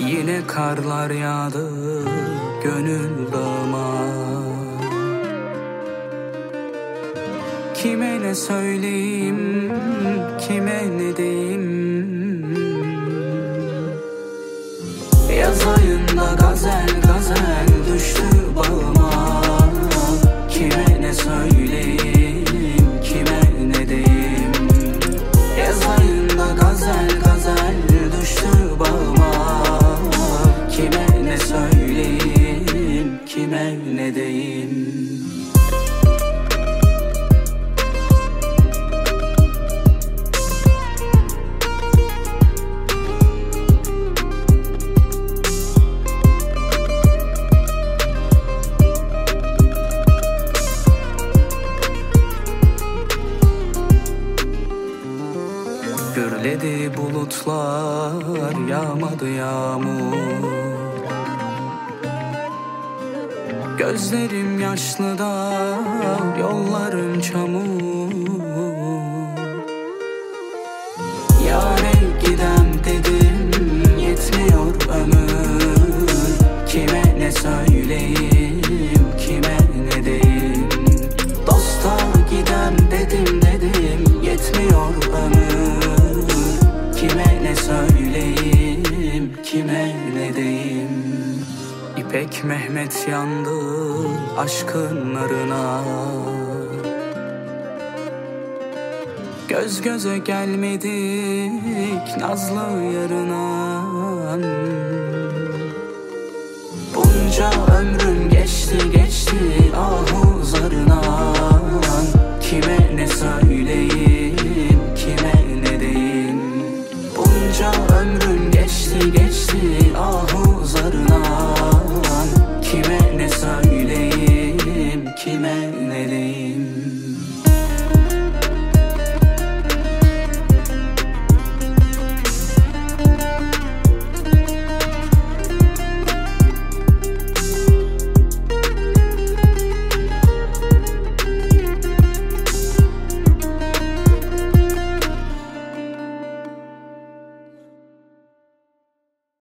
Yine karlar yağdı gönül dağıma. Kime ne söyleyeyim, kime ne diyeyim? Yaz ayında gazel gazel düştü bağıma. Kime ne söyleyeyim, kime ne diyeyim? Yaz ayında gazel gazel düştü bağıma. Kime ne söyleyeyim, kime ne diyeyim? Gürledi bulutlar, yağmadı yağmur. Gözlerim yaşlı da yollarım çamur. Yâre gidem dedim, yetmiyor ömür. Kime ne söyleyeyim, kime ne diyeyim? Dosta gidem dedim yetmiyor ömür. Kime ne söyleyeyim, kime ne diyeyim? İpek Mehmet yandı aşkın narına. Göz göze gelmedik nazlı yarına. Bunca ömrüm geçti